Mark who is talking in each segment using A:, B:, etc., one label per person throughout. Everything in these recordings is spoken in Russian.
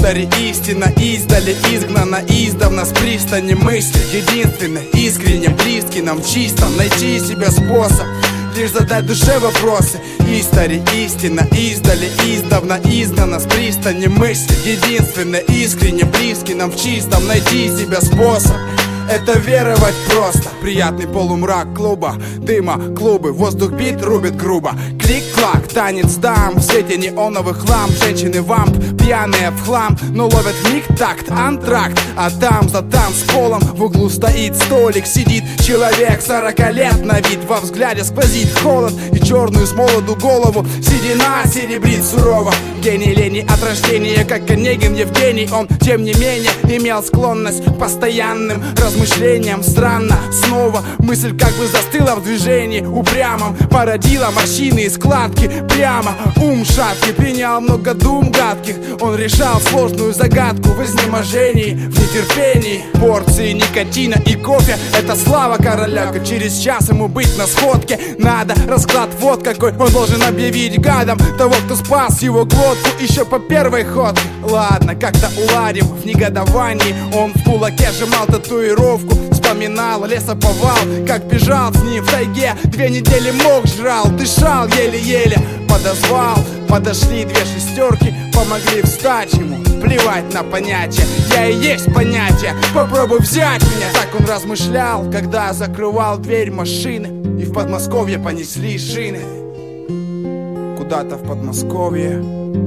A: Истори, истина, издали, изгнана издавна с пристани мысли. Единственный, искренне близкий нам чисто. Найти себе способ лишь задать душе вопросы. Истори, истина, издали, издавна изгнана с пристани мысли. Единственный, искренне близкий нам в чистом. Найти себе способ это веровать просто. Приятный полумрак клуба, дыма, клубы, воздух бит рубит грубо. Клик-клак, танец дам, в свете неоновых ламп. Женщины вамп, пьяные в хлам, но ловят миг такт, антракт. А там за танцполом в углу стоит столик. Сидит человек 40 лет на вид, во взгляде сквозит холод и черную с молоду голову. Седина серебрит сурово. Гений лени от рождения, как Онегин Евгений. Он, тем не менее, имел склонность к постоянным размышлениям. Странно, снова мысль как бы застыла в движении упрямом. Породила морщины и складки прямо. Ум шаткий, принял много дум гадких. Он решал сложную загадку в изнеможении, в нетерпении. Порции никотина и кофе — это слава короля. Как через час ему быть на сходке надо. Расклад вот какой, он должен объявить гадом того, кто спас его глотку еще по первой ходке. Ладно, как-то уладим в негодовании. Он в кулаке сжимал татуировку, вспоминал лесоповал, как бежал с ним в тайге. 2 недели мох жрал, дышал еле-еле. Подозвал, подошли 2 шестерки, помогли встать ему. Плевать на понятия, я и есть понятие. Попробуй взять меня. Так он размышлял, когда закрывал дверь машины. И в Подмосковье понесли шины. Куда-то в Подмосковье.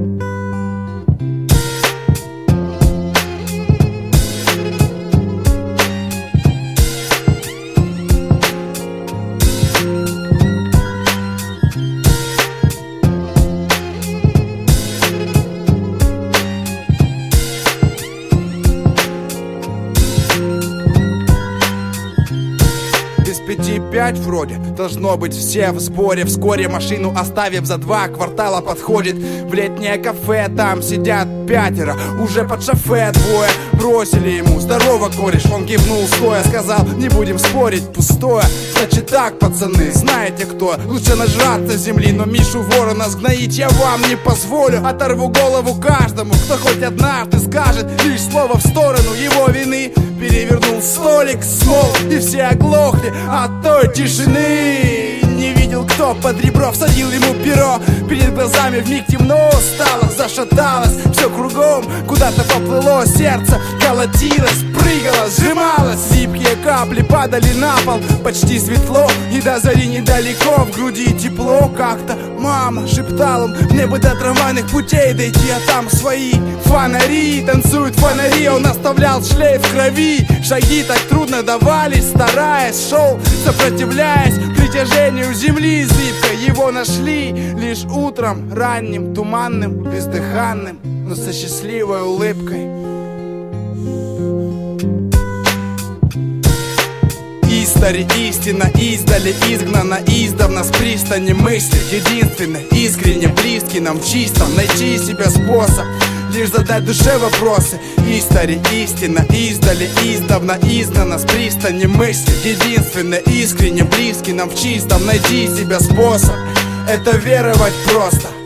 A: Без 5:05 вроде должно быть все в сборе. Вскоре машину оставив за 2 квартала подходит в летнее кафе. Там сидят 5, уже под шофе 2. Бросили ему: здорово, кореш. Он кивнул стоя, сказал: не будем спорить, пустое. Значит так, пацаны, знаете кто? Лучше нажраться земли, но Мишу Ворона сгноить я вам не позволю. Оторву голову каждому, кто хоть однажды скажет лишь слово в сторону его вины. Перевернул столик, смол, и все оглохли от той тишины. Не видел, кто под ребро всадил ему перо. Перед глазами вмиг темно стало, зашаталось все кругом. Куда-то поплыло сердце, колотилось, прыгало, сжималось. Липкие капли падали на пол, почти светло. И до зари недалеко, в груди тепло. Как-то мама шептала: мне бы до трамвайных путей дойти, а там свои фонари. Танцуют фонари, он оставлял шлейф крови. Шаги так трудно давались, стараясь, шел, сопротивляясь притяжению земли зыбкой. Его нашли лишь утром, ранним, туманным, бездыханным, но со счастливой улыбкой. Истори, истина, издали, изгнана издавна с пристани мысли. Единственный, искренне близкий нам в чистом. Найти себе способ лишь задать душе вопросы. Истори, истина, издали, издавна изгнана с пристани мысли. Единственный, искренне близкий нам в чистом. Найти себе способ это веровать просто.